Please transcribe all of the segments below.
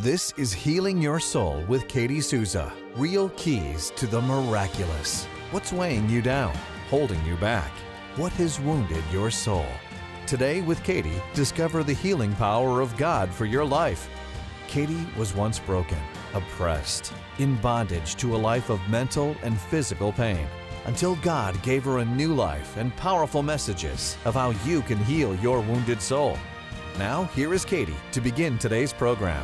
This is Healing Your Soul with Katie Souza. Real keys to the miraculous. What's weighing you down, holding you back? What has wounded your soul? Today with Katie, discover the healing power of God for your life. Katie was once broken, oppressed, in bondage to a life of mental and physical pain, until God gave her a new life and powerful messages of how you can heal your wounded soul. Now, here is Katie to begin today's program.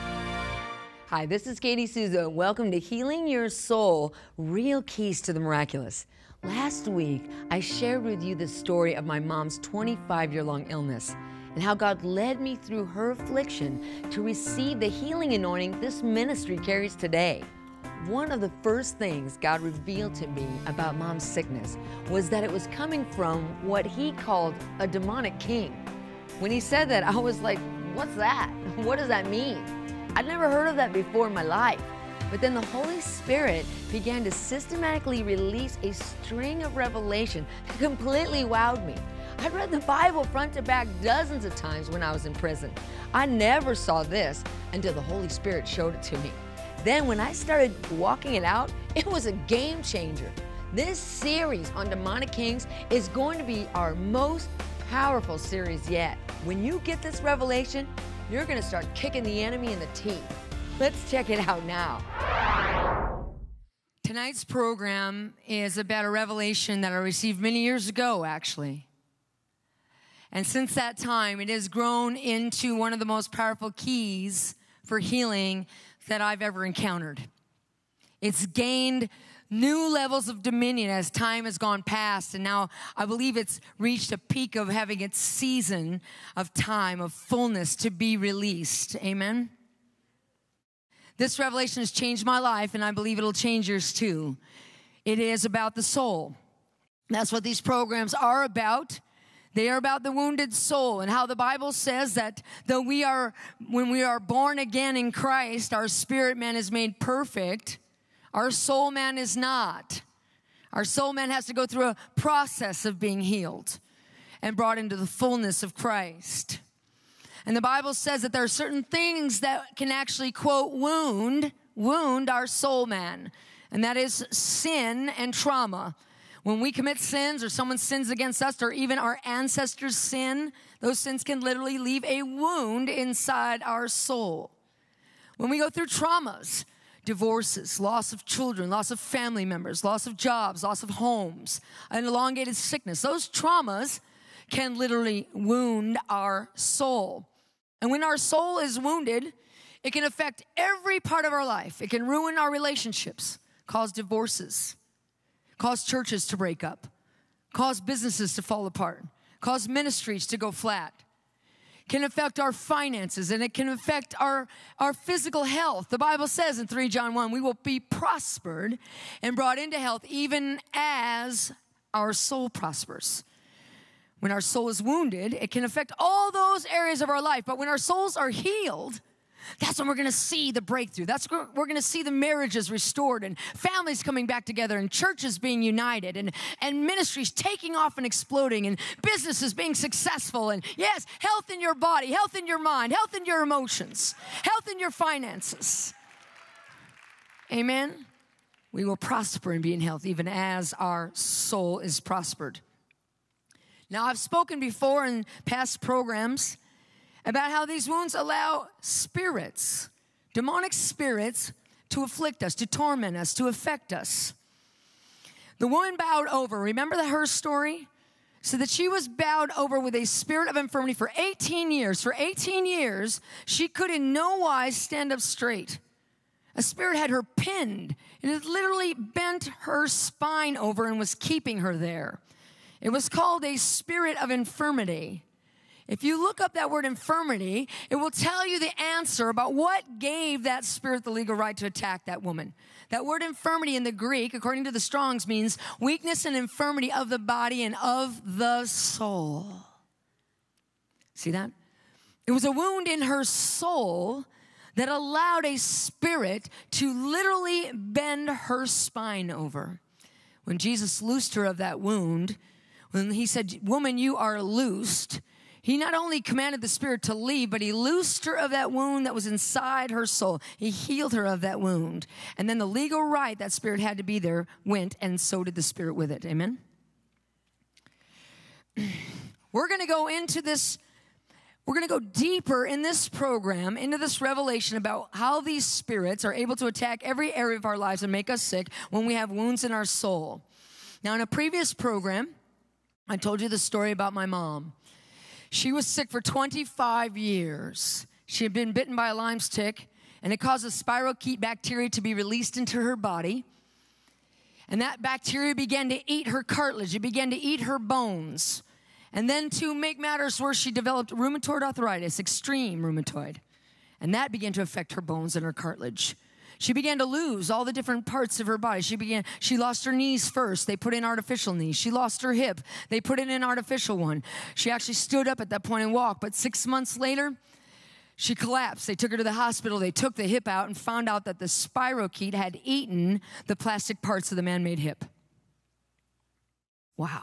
Hi, this is Katie Souza. Welcome to Healing Your Soul, Real Keys to the Miraculous. Last week, I shared with you the story of my mom's 25-year-long illness and how God led me through her affliction to receive the healing anointing this ministry carries today. One of the first things God revealed to me about Mom's sickness was that it was coming from what he called a demonic king. When he said that, I was like, what's that? What does that mean? I'd never heard of that before in my life. But then the Holy Spirit began to systematically release a string of revelation that completely wowed me. I read the Bible front to back dozens of times when I was in prison. I never saw this until the Holy Spirit showed it to me. Then when I started walking it out, it was a game changer. This series on demonic kings is going to be our most powerful series yet. When you get this revelation, you're going to start kicking the enemy in the teeth. Let's check it out now. Tonight's program is about a revelation that I received many years ago, actually. And since that time, it has grown into one of the most powerful keys for healing that I've ever encountered. It's gained new levels of dominion as time has gone past, and now I believe it's reached a peak of having its season of time, of fullness to be released. Amen? This revelation has changed my life, and I believe it'll change yours too. It is about the soul. That's what these programs are about. They are about the wounded soul and how the Bible says that though when we are born again in Christ, our spirit man is made perfect, our soul man is not. Our soul man has to go through a process of being healed and brought into the fullness of Christ. And the Bible says that there are certain things that can actually, quote, wound our soul man. And that is sin and trauma. When we commit sins or someone sins against us or even our ancestors sin, those sins can literally leave a wound inside our soul. When we go through traumas, divorces, loss of children, loss of family members, loss of jobs, loss of homes, an elongated sickness, those traumas can literally wound our soul. And when our soul is wounded, it can affect every part of our life. It can ruin our relationships, cause divorces, cause churches to break up, cause businesses to fall apart, cause ministries to go flat, can affect our finances, and it can affect our physical health. The Bible says in 3 John 1, we will be prospered and brought into health even as our soul prospers. When our soul is wounded, it can affect all those areas of our life. But when our souls are healed, that's when we're going to see the breakthrough. That's when we're going to see the marriages restored and families coming back together and churches being united and ministries taking off and exploding and businesses being successful. And yes, health in your body, health in your mind, health in your emotions, health in your finances. Amen? We will prosper and be in health even as our soul is prospered. Now, I've spoken before in past programs about how these wounds allow spirits, demonic spirits, to afflict us, to torment us, to affect us. The woman bowed over. Remember her story? So that she was bowed over with a spirit of infirmity for 18 years. For 18 years, she could in no wise stand up straight. A spirit had her pinned, and it literally bent her spine over and was keeping her there. It was called a spirit of infirmity. If you look up that word infirmity, it will tell you the answer about what gave that spirit the legal right to attack that woman. That word infirmity in the Greek, according to the Strong's, means weakness and infirmity of the body and of the soul. See that? It was a wound in her soul that allowed a spirit to literally bend her spine over. When Jesus loosed her of that wound, when he said, "Woman, you are loosed," He not only commanded the spirit to leave, but he loosed her of that wound that was inside her soul. He healed her of that wound. And then the legal right that spirit had to be there went, and so did the spirit with it. Amen? We're going to go into this. We're going to go deeper in this program, into this revelation about how these spirits are able to attack every area of our lives and make us sick when we have wounds in our soul. Now, in a previous program, I told you the story about my mom. She was sick for 25 years. She had been bitten by a Lyme's tick, and it caused a spirochete bacteria to be released into her body. And that bacteria began to eat her cartilage. It began to eat her bones. And then to make matters worse, she developed rheumatoid arthritis, extreme rheumatoid. And that began to affect her bones and her cartilage. She began to lose all the different parts of her body. She lost her knees first. They put in artificial knees. She lost her hip. They put in an artificial one. She actually stood up at that point and walked. But 6 months later, she collapsed. They took her to the hospital. They took the hip out and found out that the spirochete had eaten the plastic parts of the man-made hip. Wow.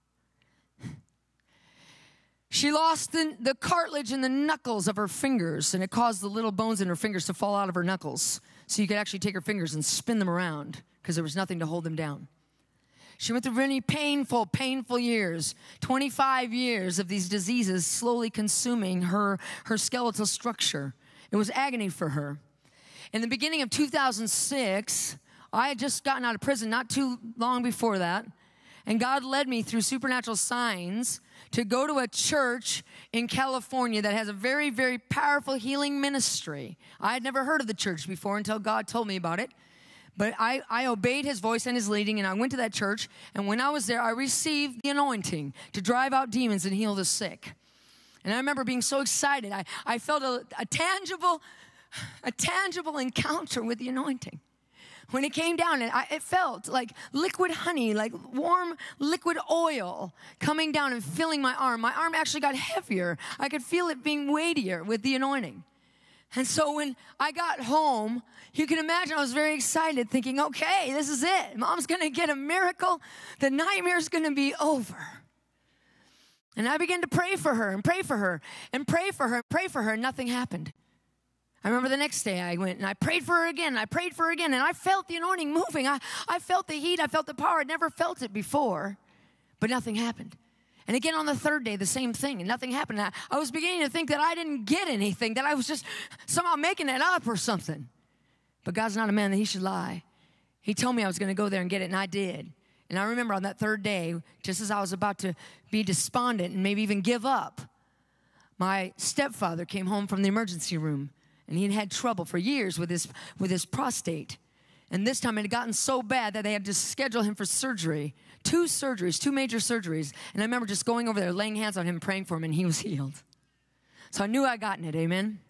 She lost the cartilage in the knuckles of her fingers, and it caused the little bones in her fingers to fall out of her knuckles. So you could actually take her fingers and spin them around because there was nothing to hold them down. She went through many painful, painful years, 25 years of these diseases slowly consuming her skeletal structure. It was agony for her. In the beginning of 2006, I had just gotten out of prison not too long before that, and God led me through supernatural signs to go to a church in California that has a very, very powerful healing ministry. I had never heard of the church before until God told me about it. But I obeyed his voice and his leading, and I went to that church. And when I was there, I received the anointing to drive out demons and heal the sick. And I remember being so excited. I felt a tangible encounter with the anointing. When it came down, it felt like liquid honey, like warm liquid oil coming down and filling my arm. My arm actually got heavier. I could feel it being weightier with the anointing. And so when I got home, you can imagine I was very excited, thinking, okay, this is it. Mom's going to get a miracle. The nightmare's going to be over. And I began to pray for her and pray for her and pray for her and pray for her, and nothing happened. I remember the next day I went and I prayed for her again. I prayed for her again, and I felt the anointing moving. I felt the heat. I felt the power. I'd never felt it before, but nothing happened. And again on the third day, the same thing, and nothing happened. I was beginning to think that I didn't get anything, that I was just somehow making it up or something. But God's not a man that he should lie. He told me I was going to go there and get it, and I did. And I remember on that third day, just as I was about to be despondent and maybe even give up, my stepfather came home from the emergency room. And he had had trouble for years with his prostate. And this time it had gotten so bad that they had to schedule him for surgery. 2 major surgeries. And I remember just going over there, laying hands on him, praying for him, and he was healed. So I knew I'd gotten it, amen?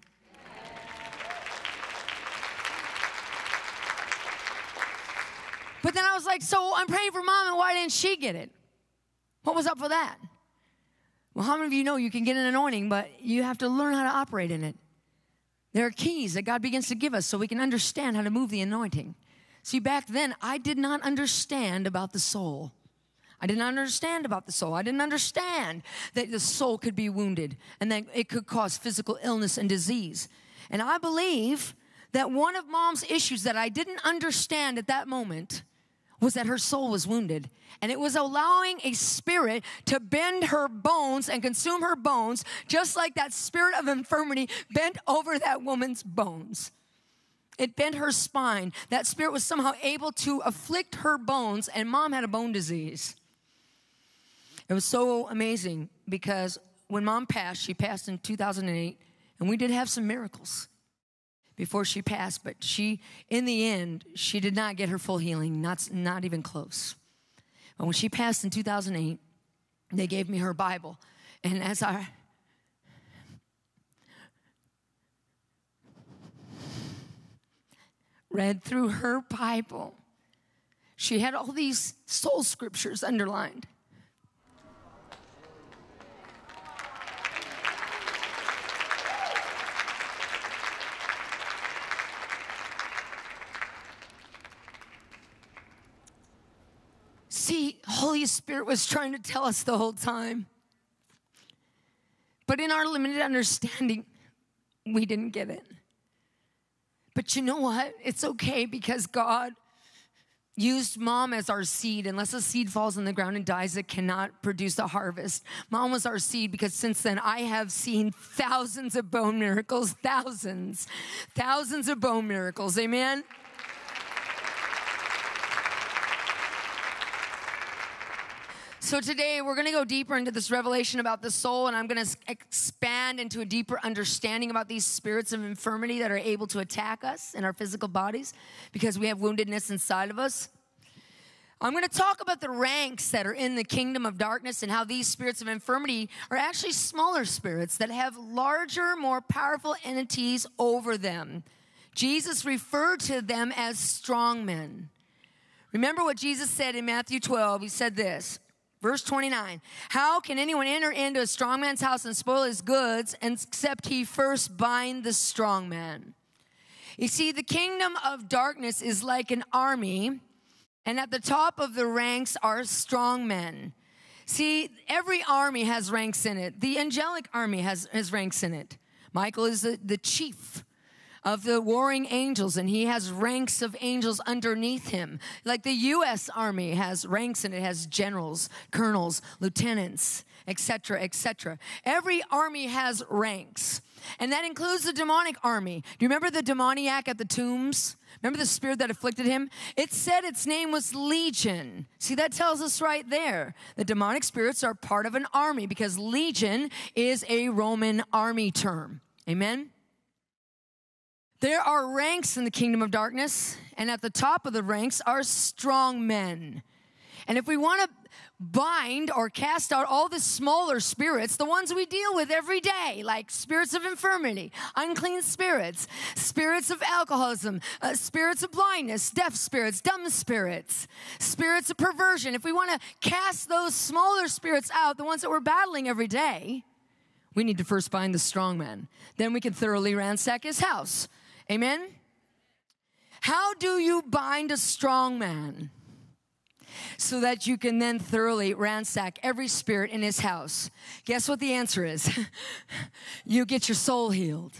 But then I was like, so I'm praying for Mom, and why didn't she get it? What was up for that? Well, how many of you know you can get an anointing, but you have to learn how to operate in it? There are keys that God begins to give us so we can understand how to move the anointing. See, back then, I did not understand about the soul. I did not understand about the soul. I didn't understand that the soul could be wounded and that it could cause physical illness and disease. And I believe that one of Mom's issues that I didn't understand at that moment was that her soul was wounded. And it was allowing a spirit to bend her bones and consume her bones, just like that spirit of infirmity bent over that woman's bones. It bent her spine. That spirit was somehow able to afflict her bones, and Mom had a bone disease. It was so amazing because when Mom passed, she passed in 2008, and we did have some miracles before she passed, but in the end, she did not get her full healing, not even close. But when she passed in 2008, they gave me her Bible. And as I read through her Bible, she had all these soul scriptures underlined. See, Holy Spirit was trying to tell us the whole time in our limited understanding, we didn't get it. But you know what? It's okay because God used Mom as our seed. Unless a seed falls on the ground and dies, it cannot produce a harvest. Mom was our seed because since then I have seen thousands of bone miracles, thousands of bone miracles. Amen? So today we're going to go deeper into this revelation about the soul, and I'm going to expand into a deeper understanding about these spirits of infirmity that are able to attack us in our physical bodies because we have woundedness inside of us. I'm going to talk about the ranks that are in the kingdom of darkness and how these spirits of infirmity are actually smaller spirits that have larger, more powerful entities over them. Jesus referred to them as strong men. Remember what Jesus said in Matthew 12. He said this. Verse 29, how can anyone enter into a strong man's house and spoil his goods except he first bind the strong man? You see, the kingdom of darkness is like an army, and at the top of the ranks are strong men. See, every army has ranks in it. The angelic army has ranks in it. Michael is the chief of the warring angels, and he has ranks of angels underneath him. Like the U.S. Army has ranks, and it has generals, colonels, lieutenants, etc., etc. Every army has ranks, and that includes the demonic army. Do you remember the demoniac at the tombs? Remember the spirit that afflicted him? It said its name was Legion. See, that tells us right there. The demonic spirits are part of an army because Legion is a Roman army term. Amen? There are ranks in the kingdom of darkness, and at the top of the ranks are strong men. And if we want to bind or cast out all the smaller spirits, the ones we deal with every day, like spirits of infirmity, unclean spirits, spirits of alcoholism, spirits of blindness, deaf spirits, dumb spirits, spirits of perversion, if we want to cast those smaller spirits out, the ones that we're battling every day, we need to first bind the strong man. Then we can thoroughly ransack his house. Amen? How do you bind a strong man? So that you can then thoroughly ransack every spirit in his house. Guess what the answer is? You get your soul healed.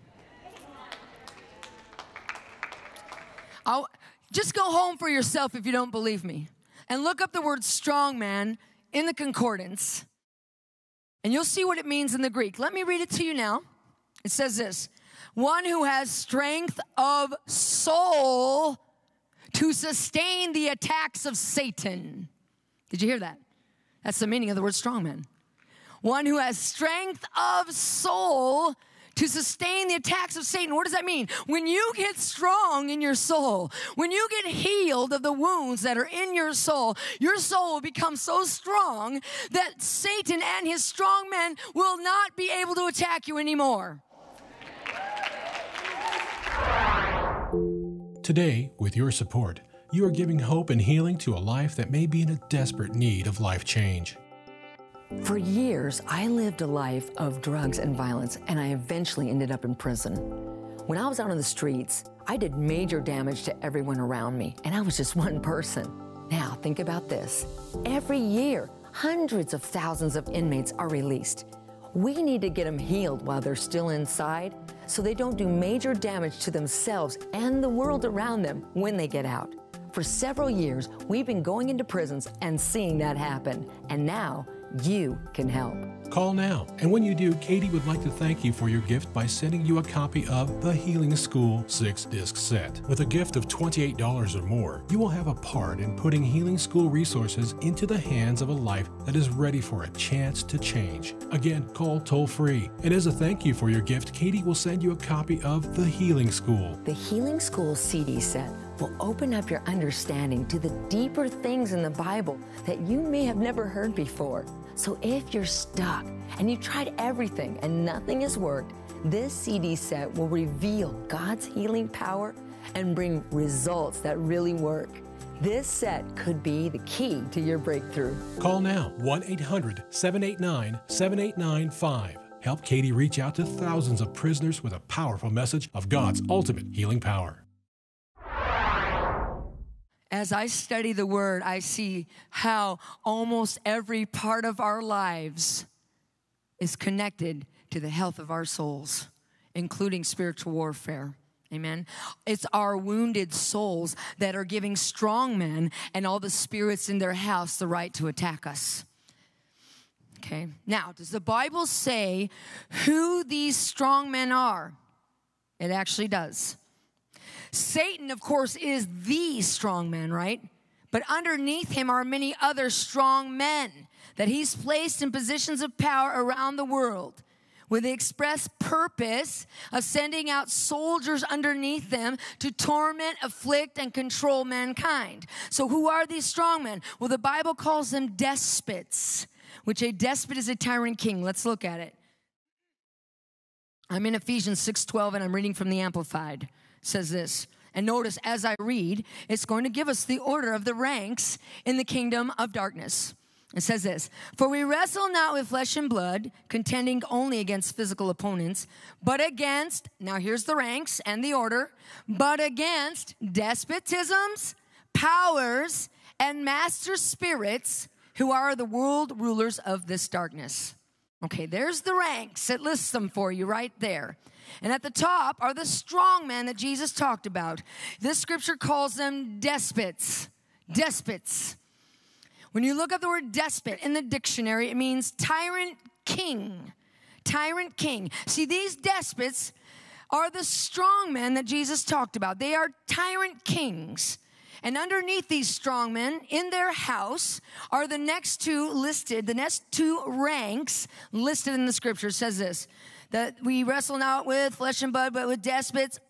Just go home for yourself if you don't believe me. And look up the word strong man in the concordance. And you'll see what it means in the Greek. Let me read it to you now. It says this. One who has strength of soul to sustain the attacks of Satan. Did you hear that? That's the meaning of the word strong man. One who has strength of soul to sustain the attacks of Satan. What does that mean? When you get strong in your soul, when you get healed of the wounds that are in your soul will become so strong that Satan and his strong men will not be able to attack you anymore. Today, with your support, you are giving hope and healing to a life that may be in a desperate need of life change. For years, I lived a life of drugs and violence, and I eventually ended up in prison. When I was out on the streets, I did major damage to everyone around me, and I was just one person. Now, think about this. Every year, hundreds of thousands of inmates are released. We need to get them healed while they're still inside so they don't do major damage to themselves and the world around them when they get out. For several years, we've been going into prisons and seeing that happen, and now you can help. Call now, and when you do, Katie would like to thank you for your gift by sending you a copy of The Healing School 6-disc set. With a gift of $28 or more, you will have a part in putting Healing School resources into the hands of a life that is ready for a chance to change. Again, call toll-free. And as a thank you for your gift, Katie will send you a copy of The Healing School. The Healing School CD set will open up your understanding to the deeper things in the Bible that you may have never heard before. So if you're stuck and you've tried everything and nothing has worked, this CD set will reveal God's healing power and bring results that really work. This set could be the key to your breakthrough. Call now, 1-800-789-7895. Help Katie reach out to thousands of prisoners with a powerful message of God's ultimate healing power. As I study the Word, I see how almost every part of our lives is connected to the health of our souls, including spiritual warfare. Amen. It's our wounded souls that are giving strong men and all the spirits in their house the right to attack us. Okay. Now, does the Bible say who these strong men are? It actually does. Satan, of course, is the strong man, right? But underneath him are many other strong men that he's placed in positions of power around the world with the express purpose of sending out soldiers underneath them to torment, afflict, and control mankind. So who are these strong men? Well, the Bible calls them despots, which a despot is a tyrant king. Let's look at it. I'm in Ephesians 6:12, and I'm reading from the Amplified. It says this, and notice as I read, it's going to give us the order of the ranks in the kingdom of darkness. It says this, for we wrestle not with flesh and blood, contending only against physical opponents, but against, now here's the ranks and the order, but against despotisms, powers, and master spirits who are the world rulers of this darkness. Okay, there's the ranks. It lists them for you right there. And at the top are the strong men that Jesus talked about. This scripture calls them despots. Despots. When you look up the word despot in the dictionary, it means tyrant king. Tyrant king. See, these despots are the strong men that Jesus talked about. They are tyrant kings. And underneath these strong men in their house are the next two listed, the next two ranks listed in the scripture. It says this, that we wrestle not with flesh and blood, but with despots,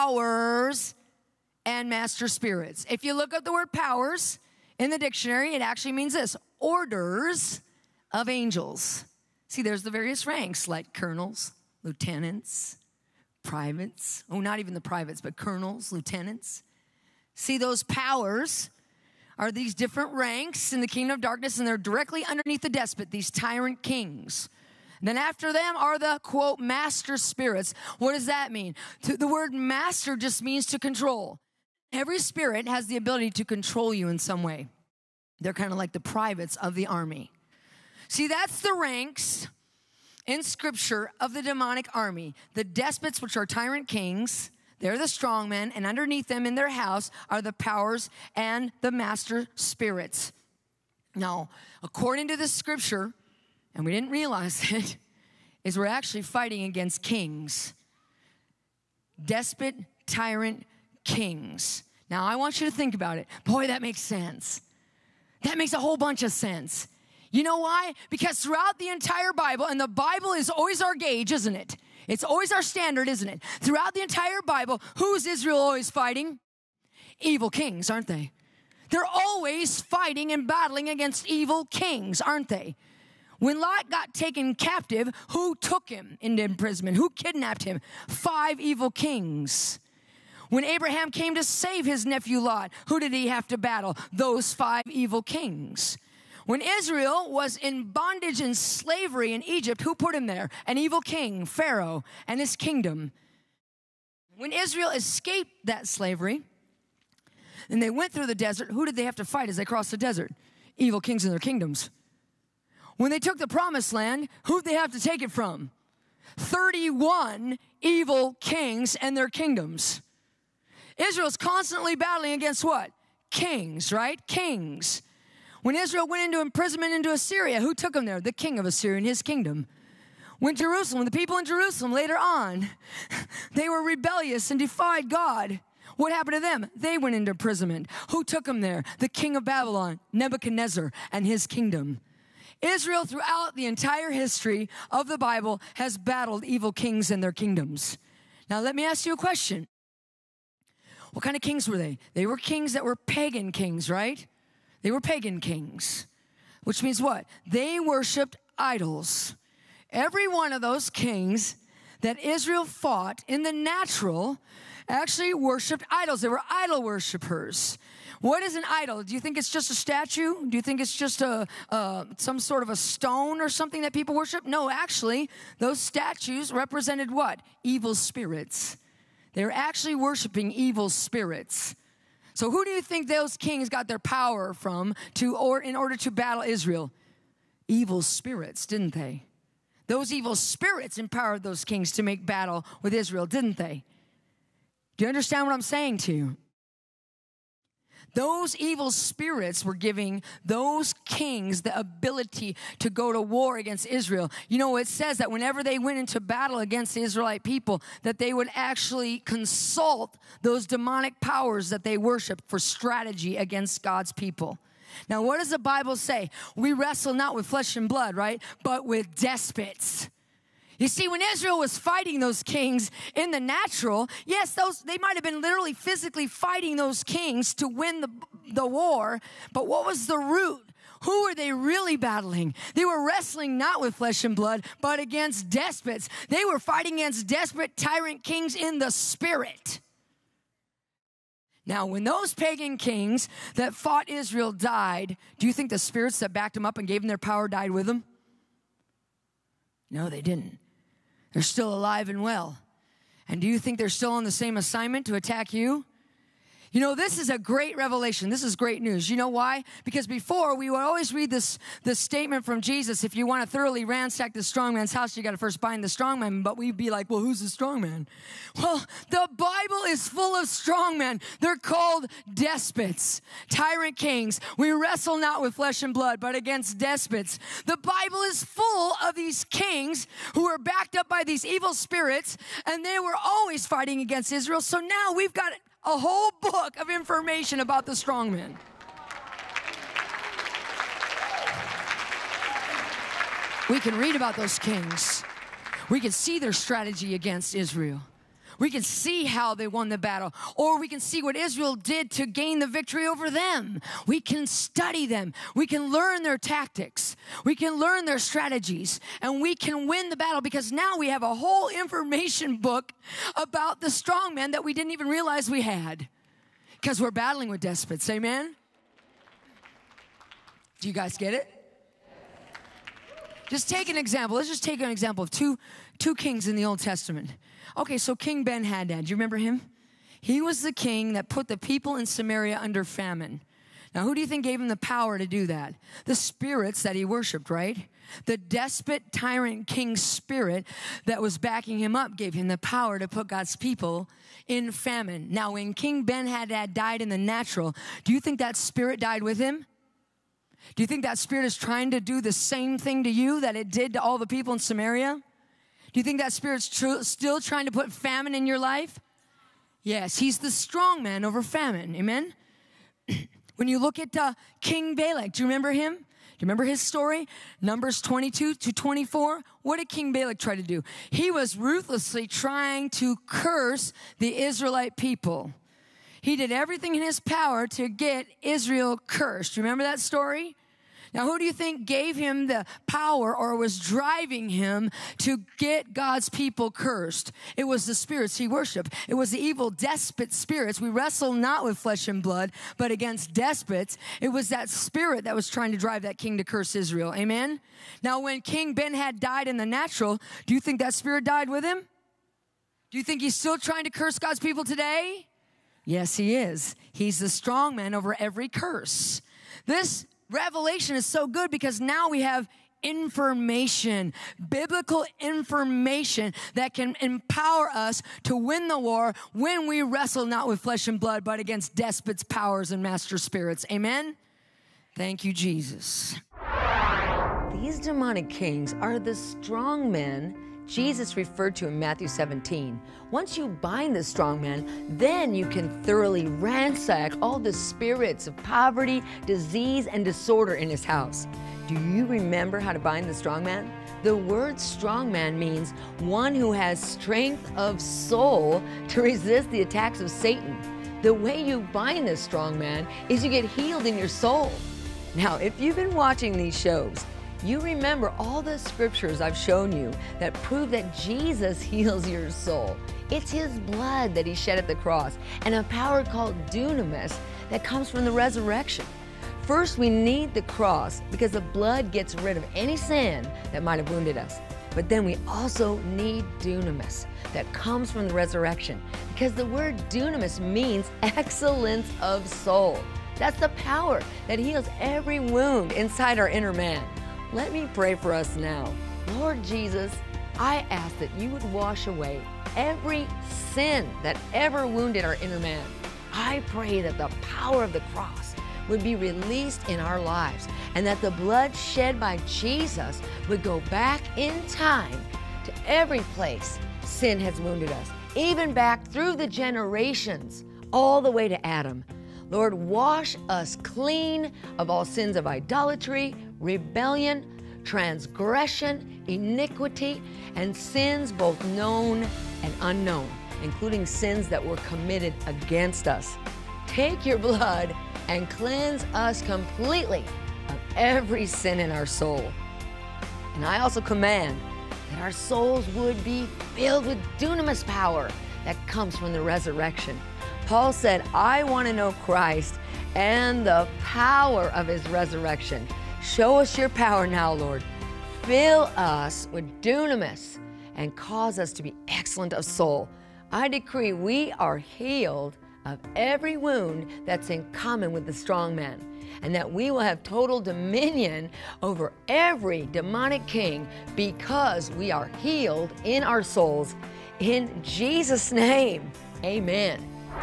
powers, and master spirits. If you look up the word powers in the dictionary, it actually means this, orders of angels. See, there's the various ranks like colonels, lieutenants, privates. Oh, not even the privates, but colonels, lieutenants. See, those powers are these different ranks in the kingdom of darkness, and they're directly underneath the despot, these tyrant kings. And then after them are the, quote, master spirits. What does that mean? The word master just means to control. Every spirit has the ability to control you in some way. They're kind of like the privates of the army. See, that's the ranks in Scripture of the demonic army. The despots, which are tyrant kings, they're the strong men, and underneath them in their house are the powers and the master spirits. Now, according to this Scripture, and we didn't realize it, is we're actually fighting against kings. Despot, tyrant, kings. Now, I want you to think about it. Boy, that makes sense. That makes a whole bunch of sense. You know why? Because throughout the entire Bible, and the Bible is always our gauge, isn't it? It's always our standard, isn't it? Throughout the entire Bible, who's Israel always fighting? Evil kings, aren't they? They're always fighting and battling against evil kings, aren't they? When Lot got taken captive, who took him into imprisonment? Who kidnapped him? 5 evil kings. When Abraham came to save his nephew Lot, who did he have to battle? Those 5 evil kings. When Israel was in bondage and slavery in Egypt, who put him there? An evil king, Pharaoh, and his kingdom. When Israel escaped that slavery, and they went through the desert, who did they have to fight as they crossed the desert? Evil kings and their kingdoms. When they took the promised land, who did they have to take it from? 31 evil kings and their kingdoms. Israel's constantly battling against what? Kings, right? Kings. When Israel went into imprisonment into Assyria, who took them there? The king of Assyria and his kingdom. When the people in Jerusalem later on, they were rebellious and defied God. What happened to them? They went into imprisonment. Who took them there? The king of Babylon, Nebuchadnezzar, and his kingdom. Israel, throughout the entire history of the Bible, has battled evil kings and their kingdoms. Now, let me ask you a question. What kind of kings were they? They were kings that were pagan kings, right? They were pagan kings, which means what? They worshiped idols. Every one of those kings that Israel fought in the natural actually worshiped idols. They were idol worshipers. What is an idol? Do you think it's just a statue? Do you think it's just some sort of a stone or something that people worship? No, actually, those statues represented what? Evil spirits. They were actually worshiping evil spirits. So who do you think those kings got their power from in order to battle Israel? Evil spirits, didn't they? Those evil spirits empowered those kings to make battle with Israel, didn't they? Do you understand what I'm saying to you? Those evil spirits were giving those kings the ability to go to war against Israel. You know, it says that whenever they went into battle against the Israelite people, that they would actually consult those demonic powers that they worshiped for strategy against God's people. Now, what does the Bible say? We wrestle not with flesh and blood, right? But with despots. You see, when Israel was fighting those kings in the natural, yes, they might have been literally physically fighting those kings to win the war, but what was the root? Who were they really battling? They were wrestling not with flesh and blood, but against despots. They were fighting against desperate tyrant kings in the spirit. Now, when those pagan kings that fought Israel died, do you think the spirits that backed them up and gave them their power died with them? No, they didn't. They're still alive and well. And do you think they're still on the same assignment to attack you? You know, this is a great revelation. This is great news. You know why? Because before, we would always read this statement from Jesus, if you want to thoroughly ransack the strong man's house, you got to first bind the strong man. But we'd be like, well, who's the strong man? Well, the Bible is full of strong men. They're called despots, tyrant kings. We wrestle not with flesh and blood, but against despots. The Bible is full of these kings who were backed up by these evil spirits, and they were always fighting against Israel. So now we've got a whole book of information about the strongmen. We can read about those kings. We can see their strategy against Israel. We can see how they won the battle, or we can see what Israel did to gain the victory over them. We can study them. We can learn their tactics. We can learn their strategies, and we can win the battle because now we have a whole information book about the strongmen that we didn't even realize we had because we're battling with despots. Amen? Do you guys get it? Just take an example. Let's just take an example of two kings in the Old Testament. Okay, so King Ben-Hadad, do you remember him? He was the king that put the people in Samaria under famine. Now, who do you think gave him the power to do that? The spirits that he worshiped, right? The despot, tyrant king spirit that was backing him up gave him the power to put God's people in famine. Now, when King Ben-Hadad died in the natural, do you think that spirit died with him? Do you think that spirit is trying to do the same thing to you that it did to all the people in Samaria? Do you think that spirit's still trying to put famine in your life? Yes, he's the strong man over famine. Amen? When you look at King Balak, do you remember him? Do you remember his story? Numbers 22 to 24. What did King Balak try to do? He was ruthlessly trying to curse the Israelite people. He did everything in his power to get Israel cursed. Do you remember that story? Now, who do you think gave him the power or was driving him to get God's people cursed? It was the spirits he worshiped. It was the evil despot spirits. We wrestle not with flesh and blood, but against despots. It was that spirit that was trying to drive that king to curse Israel. Amen? Now, when King Ben-Hadad died in the natural, do you think that spirit died with him? Do you think he's still trying to curse God's people today? Yes, he is. He's the strong man over every curse. This revelation is so good because now we have information, biblical information that can empower us to win the war when we wrestle not with flesh and blood, but against despots, powers, and master spirits. Amen? Thank you, Jesus. These demonic kings are the strong men Jesus referred to in Matthew 17. Once you bind the strong man, then you can thoroughly ransack all the spirits of poverty, disease, and disorder in his house. Do you remember how to bind the strong man? The word strong man means one who has strength of soul to resist the attacks of Satan. The way you bind this strong man is you get healed in your soul. Now, if you've been watching these shows, you remember all the scriptures I've shown you that prove that Jesus heals your soul. It's his blood that he shed at the cross and a power called dunamis that comes from the resurrection. First, we need the cross because the blood gets rid of any sin that might have wounded us. But then we also need dunamis that comes from the resurrection because the word dunamis means excellence of soul. That's the power that heals every wound inside our inner man. Let me pray for us now. Lord Jesus, I ask that you would wash away every sin that ever wounded our inner man. I pray that the power of the cross would be released in our lives and that the blood shed by Jesus would go back in time to every place sin has wounded us, even back through the generations, all the way to Adam. Lord, wash us clean of all sins of idolatry, rebellion, transgression, iniquity, and sins both known and unknown, including sins that were committed against us. Take your blood and cleanse us completely of every sin in our soul. And I also command that our souls would be filled with dunamis power that comes from the resurrection. Paul said, I want to know Christ and the power of his resurrection. Show us your power now, Lord. Fill us with dunamis and cause us to be excellent of soul. I decree we are healed of every wound that's in common with the strong man, and that we will have total dominion over every demonic king because we are healed in our souls. In Jesus' name, amen.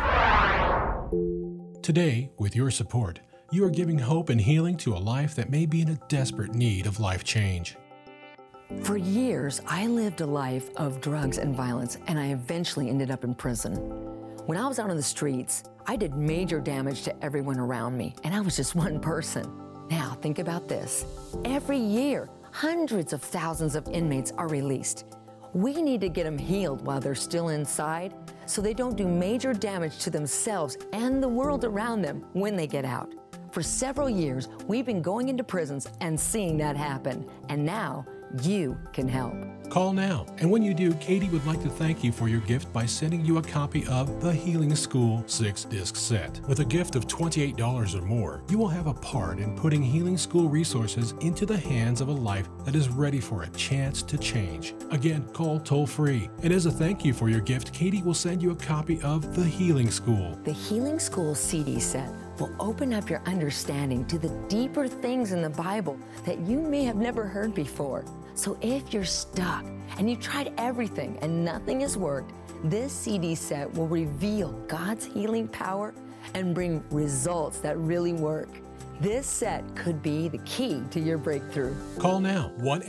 Today, with your support, you are giving hope and healing to a life that may be in a desperate need of life change. For years, I lived a life of drugs and violence, and I eventually ended up in prison. When I was out on the streets, I did major damage to everyone around me, and I was just one person. Now, think about this. Every year, hundreds of thousands of inmates are released. We need to get them healed while they're still inside so they don't do major damage to themselves and the world around them when they get out. For several years, we've been going into prisons and seeing that happen, and now you can help. Call now, and when you do, Katie would like to thank you for your gift by sending you a copy of The Healing School 6-disc set. With a gift of $28 or more, you will have a part in putting Healing School resources into the hands of a life that is ready for a chance to change. Again, call toll-free. And as a thank you for your gift, Katie will send you a copy of The Healing School. The Healing School CD set will open up your understanding to the deeper things in the Bible that you may have never heard before. So if you're stuck and you've tried everything and nothing has worked, this CD set will reveal God's healing power and bring results that really work. This set could be the key to your breakthrough. Call now,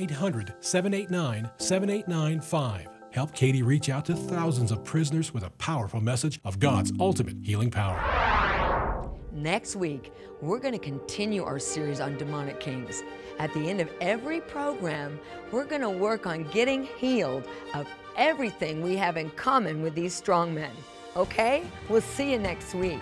1-800-789-7895. Help Katie reach out to thousands of prisoners with a powerful message of God's ultimate healing power. Next week, we're going to continue our series on demonic kings. At the end of every program, we're going to work on getting healed of everything we have in common with these strong men. Okay? We'll see you next week.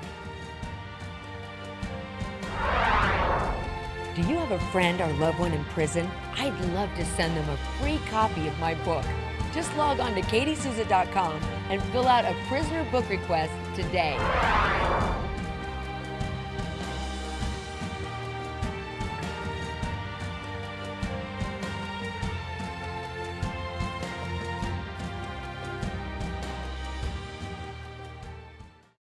Do you have a friend or loved one in prison? I'd love to send them a free copy of my book. Just log on to KatieSouza.com and fill out a prisoner book request today.